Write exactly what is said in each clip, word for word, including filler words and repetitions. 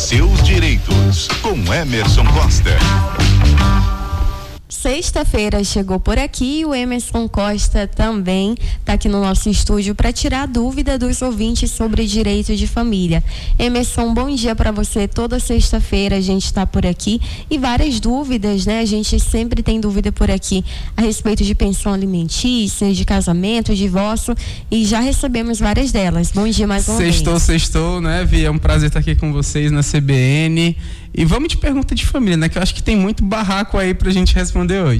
seus direitos, com Emerson Costa. Sexta-feira chegou por aqui e o Emerson Costa também está aqui no nosso estúdio para tirar a dúvida dos ouvintes sobre direito de família. Emerson, bom dia para você. Toda sexta-feira a gente está por aqui e várias dúvidas, né? A gente sempre tem dúvida por aqui a respeito de pensão alimentícia, de casamento, divórcio, e já recebemos várias delas. Bom dia mais uma vez. Sextou, sextou, né, Vi? É um prazer estar aqui com vocês na C B N. E vamos de pergunta de família, né? Que eu acho que tem muito barraco aí pra gente responder hoje.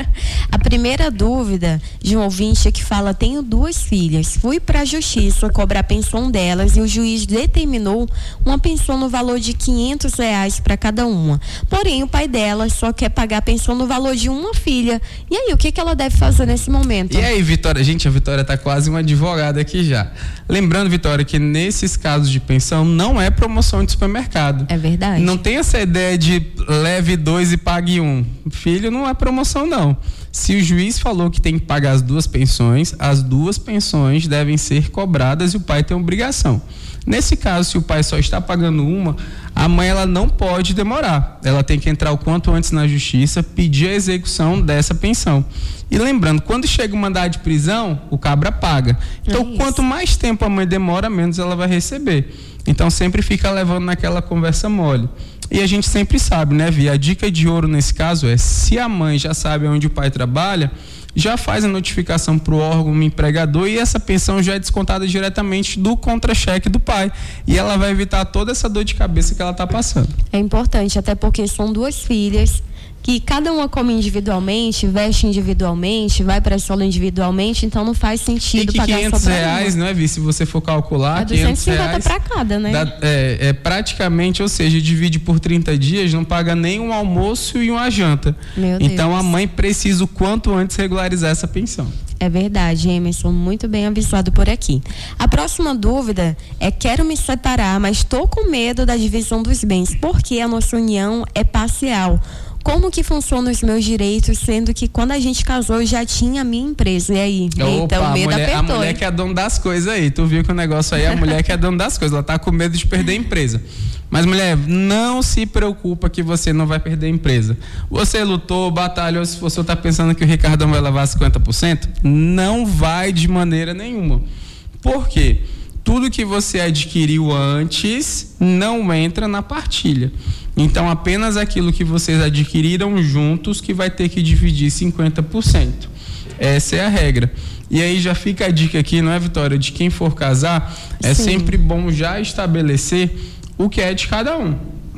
A primeira dúvida de um ouvinte que fala: tenho duas filhas, fui pra justiça cobrar a pensão delas e o juiz determinou uma pensão no valor de quinhentos reais para cada uma. Porém, o pai delas só quer pagar a pensão no valor de uma filha. E aí, o que que ela deve fazer nesse momento? E aí, Vitória? Gente, a Vitória tá quase uma advogada aqui já. Lembrando, Vitória, que nesses casos de pensão não é promoção de supermercado. É verdade. Não tem essa ideia de leve dois e pague um. Filho, não é promoção, não. Se o juiz falou que tem que pagar as duas pensões, as duas pensões devem ser cobradas e o pai tem obrigação. Nesse caso, se o pai só está pagando uma, a mãe ela não pode demorar. Ela tem que entrar o quanto antes na justiça, pedir a execução dessa pensão. E lembrando, quando chega o mandado de prisão, o cabra paga. Então, é quanto mais tempo a mãe demora, menos ela vai receber. Então, sempre fica levando naquela conversa mole. E a gente sempre sabe, né, Vi? A dica de ouro nesse caso é: se a mãe já sabe onde o pai trabalha, já faz a notificação para o órgão empregador e essa pensão já é descontada diretamente do contra-cheque do pai. E ela vai evitar toda essa dor de cabeça que ela está passando. É importante, até porque são duas filhas que cada uma come individualmente, veste individualmente, vai para a escola individualmente, então não faz sentido pagar quinhentos só para reais, não é, Vi? Se você for calcular, é duzentos e cinquenta para cada, né? Dá, é, é praticamente, ou seja, divide por trinta dias, não paga nem um almoço e uma janta. Meu então Deus. A mãe precisa o quanto antes regularizar essa pensão. É verdade, Emerson, muito bem avisado por aqui. A próxima dúvida é: quero me separar, mas estou com medo da divisão dos bens, porque a nossa união é parcial. Como que funcionam os meus direitos, sendo que quando a gente casou já tinha a minha empresa? E aí? Opa, Eita, o medo a mulher, apertou. a mulher que é dona das coisas aí. Tu viu que o negócio aí é a mulher que é dona das coisas. Ela tá com medo de perder a empresa. Mas, mulher, não se preocupa que você não vai perder a empresa. Você lutou, batalhou. Se você tá pensando que o Ricardão vai levar cinquenta por cento, não vai de maneira nenhuma. Por quê? Tudo que você adquiriu antes não entra na partilha. Então, apenas aquilo que vocês adquiriram juntos que vai ter que dividir cinquenta por cento. Essa é a regra. E aí já fica a dica aqui, não é, Vitória? De quem for casar, é Sim. sempre bom já estabelecer o que é de cada um.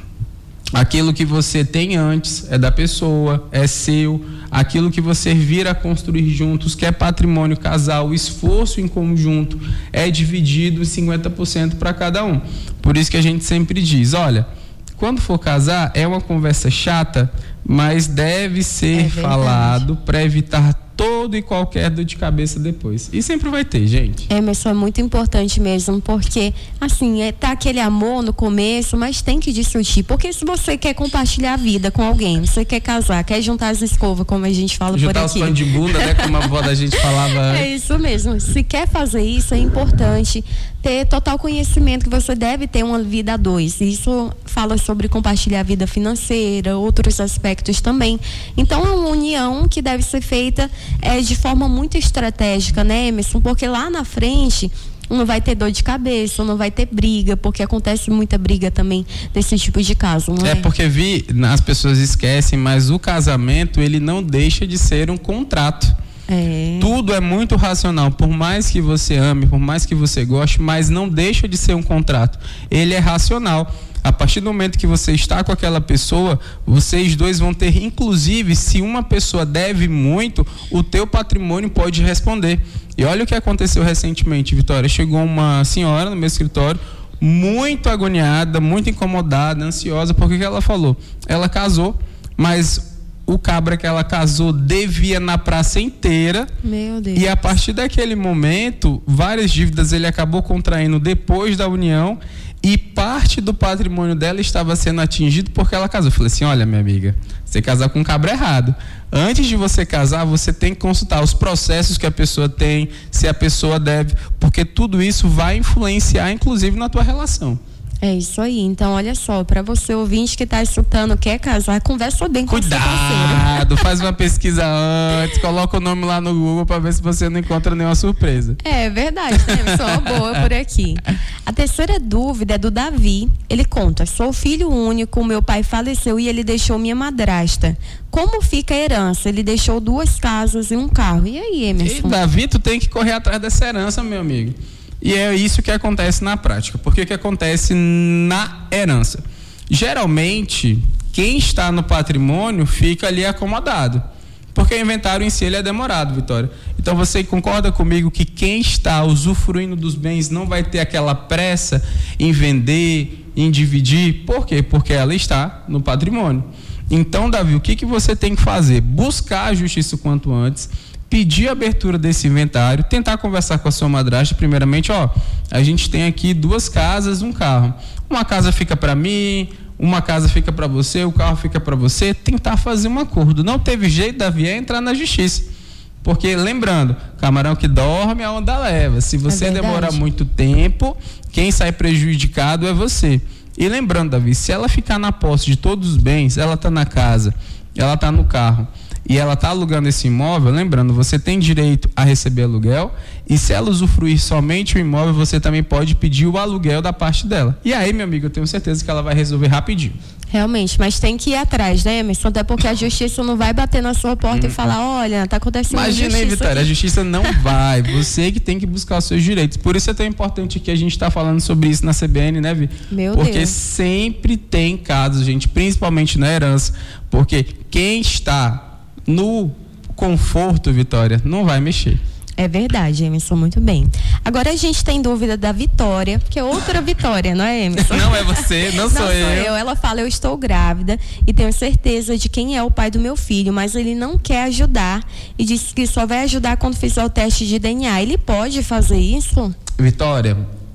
Aquilo que você tem antes é da pessoa, é seu. Aquilo que você vir a construir juntos, que é patrimônio casal, o esforço em conjunto, é dividido em cinquenta por cento para cada um. Por isso que a gente sempre diz: olha, quando for casar, é uma conversa chata, mas deve ser é falado para evitar todo e qualquer dor de cabeça depois. E sempre vai ter, gente. É, mas isso é muito importante mesmo, porque, assim, é, tá aquele amor no começo, mas tem que discutir. Porque se você quer compartilhar a vida com alguém, você quer casar, quer juntar as escovas, como a gente fala juntar por aqui. Juntar os pães de bunda, né? Como a avó da gente falava antes. É isso mesmo. Se quer fazer isso, é importante ter total conhecimento que você deve ter uma vida a dois. Isso fala sobre compartilhar a vida financeira, outros aspectos também. Então, é uma união que deve ser feita é, de forma muito estratégica, né, Emerson? Porque lá na frente não vai ter dor de cabeça, não vai ter briga, porque acontece muita briga também desse tipo de caso, não é? É porque, Vi, as pessoas esquecem, mas o casamento, ele não deixa de ser um contrato. É. Tudo é muito racional, por mais que você ame, por mais que você goste, mas não deixa de ser um contrato. Ele é racional. A partir do momento que você está com aquela pessoa, vocês dois vão ter, inclusive, se uma pessoa deve muito, o teu patrimônio pode responder. E olha o que aconteceu recentemente, Vitória. Chegou uma senhora no meu escritório, muito agoniada, muito incomodada, ansiosa, porque o que ela falou? Ela casou, mas o cabra que ela casou devia na praça inteira. Meu Deus. E a partir daquele momento, várias dívidas ele acabou contraindo depois da união e parte do patrimônio dela estava sendo atingido porque ela casou. Eu falei assim: olha, minha amiga, você casar com um cabra errado. Antes de você casar, você tem que consultar os processos que a pessoa tem, se a pessoa deve, porque tudo isso vai influenciar, inclusive, na tua relação. É isso aí. Então, olha só, para você ouvinte que tá escutando, quer casar, conversa bem com Cuidado, seu parceiro. faz uma pesquisa antes, coloca o nome lá no Google para ver se você não encontra nenhuma surpresa. É verdade, né? Só uma boa por aqui. A terceira dúvida é do Davi. Ele conta: sou filho único, meu pai faleceu e ele deixou minha madrasta. Como fica a herança? Ele deixou duas casas e um carro. E aí, Emerson? E, Davi, tu tem que correr atrás dessa herança, meu amigo. E é isso que acontece na prática. Porque o que acontece na herança? Geralmente, quem está no patrimônio fica ali acomodado. Porque o inventário em si ele é demorado, Vitória. Então você concorda comigo que quem está usufruindo dos bens não vai ter aquela pressa em vender, em dividir? Por quê? Porque ela está no patrimônio. Então, Davi, o que, que você tem que fazer? Buscar a justiça o quanto antes, pedir a abertura desse inventário, tentar conversar com a sua madrasta. Primeiramente, ó, a gente tem aqui duas casas, um carro. Uma casa fica para mim, uma casa fica para você, o carro fica para você. Tentar fazer um acordo. Não teve jeito, Davi, é entrar na justiça. Porque, lembrando, camarão que dorme, a onda leva. Se você é demorar muito tempo, quem sai prejudicado é você. E lembrando, Davi, se ela ficar na posse de todos os bens, ela está na casa, ela está no carro e ela está alugando esse imóvel, lembrando, você tem direito a receber aluguel, e se ela usufruir somente o imóvel, você também pode pedir o aluguel da parte dela. E aí, meu amigo, eu tenho certeza que ela vai resolver rapidinho. Realmente, mas tem que ir atrás, né, Emerson? Até porque a justiça não vai bater na sua porta hum. e falar: olha, tá acontecendo Imagina justiça aí, Vitória, aqui. A justiça não vai. Você que tem que buscar os seus direitos. Por isso é tão importante que a gente está falando sobre isso na C B N, né, Vi? Meu porque Deus. sempre tem casos, gente, principalmente na herança. Porque quem está no conforto, Vitória, não vai mexer. É verdade, Emerson, muito bem. Agora a gente tem dúvida da Vitória, que é outra Vitória, não é, Emerson? Não é você, não, não sou, sou eu. eu. Ela fala: eu estou grávida e tenho certeza de quem é o pai do meu filho, mas ele não quer ajudar e disse que só vai ajudar quando fizer o teste de D N A. Ele pode fazer isso? Vitória,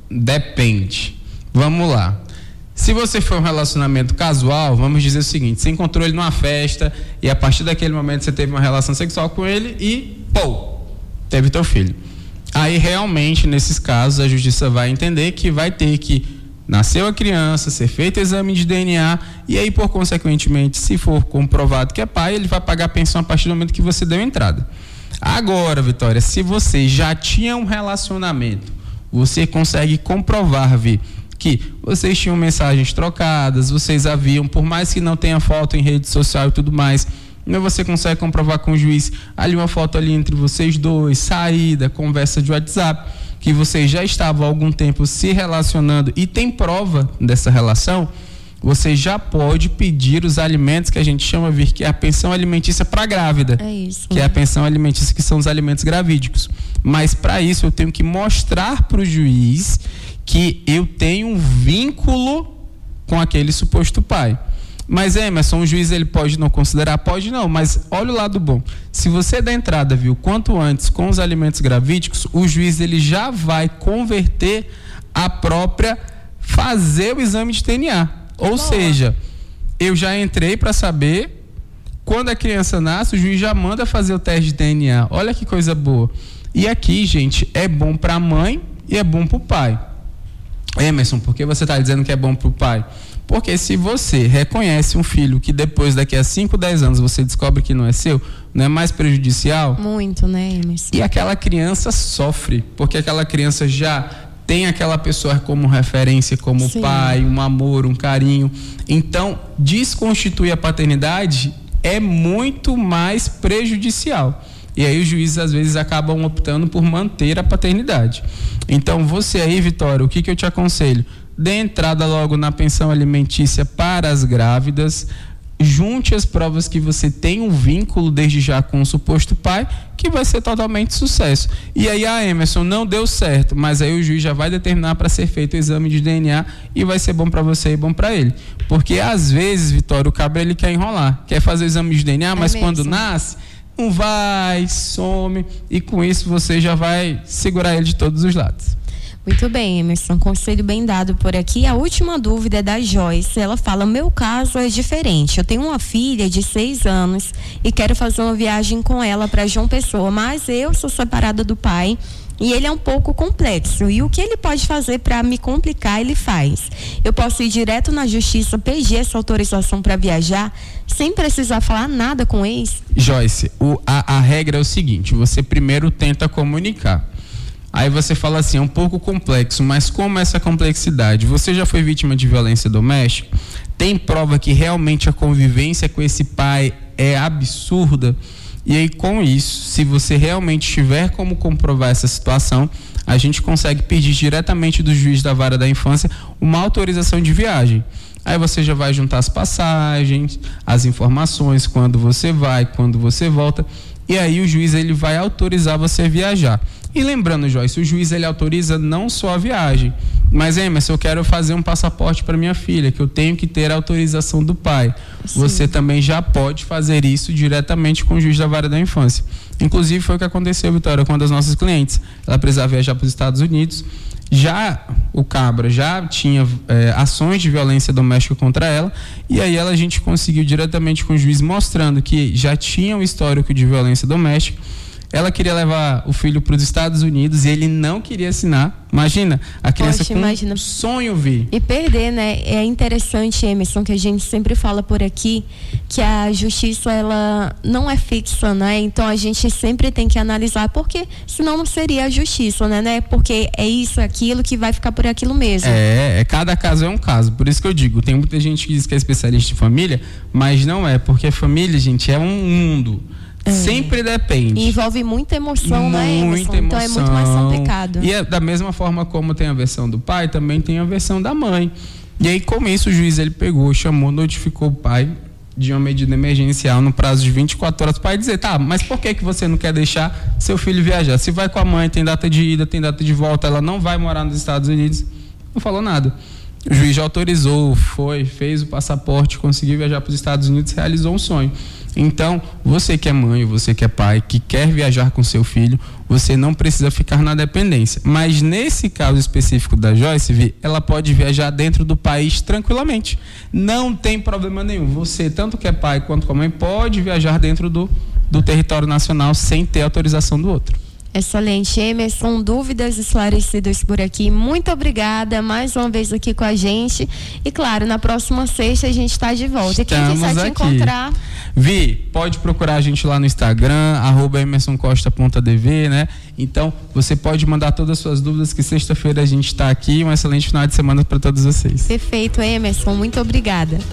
depende. Vamos lá. Se você for um relacionamento casual, vamos dizer o seguinte: você encontrou ele numa festa e a partir daquele momento você teve uma relação sexual com ele e, pô, teve teu filho. Aí realmente, nesses casos, a justiça vai entender que vai ter que nasceu a criança, ser feito exame de D N A e aí, por consequentemente, se for comprovado que é pai, ele vai pagar a pensão a partir do momento que você deu entrada. Agora, Vitória, se você já tinha um relacionamento, você consegue comprovar, Vi, que vocês tinham mensagens trocadas, vocês haviam, por mais que não tenha foto em rede social e tudo mais, mas você consegue comprovar com o juiz ali uma foto ali entre vocês dois, saída, conversa de WhatsApp, que vocês já estavam há algum tempo se relacionando e tem prova dessa relação, você já pode pedir os alimentos que a gente chama, Vir, que é a pensão alimentícia para grávida. É isso. Que é a pensão alimentícia, que são os alimentos gravídicos. Mas para isso eu tenho que mostrar para o juiz que eu tenho um vínculo com aquele suposto pai. Mas, Emerson, o juiz ele pode não considerar? Pode não, mas olha o lado bom. Se você dá entrada, viu, quanto antes com os alimentos gravídicos, o juiz ele já vai converter a própria, fazer o exame de D N A. Ou Boa. seja, eu já entrei para saber, quando a criança nasce, o juiz já manda fazer o teste de D N A. Olha que coisa boa. E aqui, gente, é bom para a mãe e é bom para o pai. Emerson, por que você está dizendo que é bom para o pai? Porque se você reconhece um filho que depois, daqui a cinco, dez anos, você descobre que não é seu, não é mais prejudicial? Muito, né, Emerson? E aquela criança sofre, porque aquela criança já tem aquela pessoa como referência, como Sim. pai, um amor, um carinho. Então, desconstituir a paternidade é muito mais prejudicial. E aí os juízes às vezes acabam optando por manter a paternidade. Então você aí, Vitória, o que, que eu te aconselho? Dê entrada logo na pensão alimentícia para as grávidas, junte as provas que você tem um vínculo desde já com o suposto pai, que vai ser totalmente sucesso. E aí, a Emerson, não deu certo, mas aí o juiz já vai determinar para ser feito o exame de D N A e vai ser bom para você e bom para ele. Porque às vezes, Vitória, o cabra ele quer enrolar, quer fazer o exame de D N A, mas é quando nasce, não vai, some, e com isso você já vai segurar ele de todos os lados. Muito bem, Emerson, conselho bem dado por aqui. A última dúvida é da Joyce. Ela fala: meu caso é diferente. Eu tenho uma filha de seis anos e quero fazer uma viagem com ela para João Pessoa, mas eu sou separada do pai e ele é um pouco complexo. E o que ele pode fazer para me complicar, ele faz. Eu posso ir direto na justiça, pedir essa autorização para viajar, sem precisar falar nada com o ex? Joyce, o, a, a regra é o seguinte: você primeiro tenta comunicar. Aí você fala assim, é um pouco complexo, mas como essa complexidade? Você já foi vítima de violência doméstica? Tem prova que realmente a convivência com esse pai é absurda? E aí, com isso, se você realmente tiver como comprovar essa situação, a gente consegue pedir diretamente do juiz da vara da infância uma autorização de viagem. Aí você já vai juntar as passagens, as informações, quando você vai, quando você volta, e aí o juiz ele vai autorizar você a viajar. E lembrando, Joyce, o juiz ele autoriza não só a viagem, mas, Emerson, eu quero fazer um passaporte para minha filha, que eu tenho que ter a autorização do pai. Sim. Você também já pode fazer isso diretamente com o juiz da vara da infância. Inclusive foi o que aconteceu, Vitória, com uma das nossas clientes. Ela precisava viajar para os Estados Unidos. Já o Cabra já tinha é, ações de violência doméstica contra ela, e aí ela, a gente conseguiu diretamente com o juiz, mostrando que já tinha um histórico de violência doméstica. Ela queria levar o filho para os Estados Unidos e ele não queria assinar. Imagina, a criança Poxa, com imagina. um sonho vir. E perder, né? É interessante, Emerson, que a gente sempre fala por aqui, que a justiça, ela não é fixa, né? Então a gente sempre tem que analisar, porque senão não seria a justiça, né? né? Porque é isso, aquilo que vai ficar por aquilo mesmo. É, é, cada caso é um caso. Por isso que eu digo, tem muita gente que diz que é especialista em família, mas não é, porque família, gente, é um mundo. É. Sempre depende. E envolve muita emoção, muita né, Emerson? Emoção. Então é muito mais complicado. E é, da mesma forma como tem a versão do pai, também tem a versão da mãe. E aí, com isso, o juiz ele pegou, chamou, notificou o pai de uma medida emergencial no prazo de vinte e quatro horas. O pai dizer, tá, mas por que que você não quer deixar seu filho viajar? Se vai com a mãe, tem data de ida, tem data de volta, ela não vai morar nos Estados Unidos. Não falou nada. O juiz já autorizou, foi, fez o passaporte, conseguiu viajar para os Estados Unidos, realizou um sonho. Então, você que é mãe, você que é pai, que quer viajar com seu filho, você não precisa ficar na dependência. Mas nesse caso específico da Joyce, Vi, ela pode viajar dentro do país tranquilamente. Não tem problema nenhum. Você, tanto que é pai quanto que é mãe, pode viajar dentro do, do território nacional sem ter autorização do outro. Excelente, Emerson, dúvidas esclarecidas por aqui. Muito obrigada mais uma vez aqui com a gente. E claro, na próxima sexta a gente está de volta. Estamos Quem quiser te aqui. encontrar. Vi, pode procurar a gente lá no Instagram, arroba emerson costa ponto d v, né? Então, você pode mandar todas as suas dúvidas, que sexta-feira a gente está aqui. Um excelente final de semana para todos vocês. Perfeito, Emerson. Muito obrigada.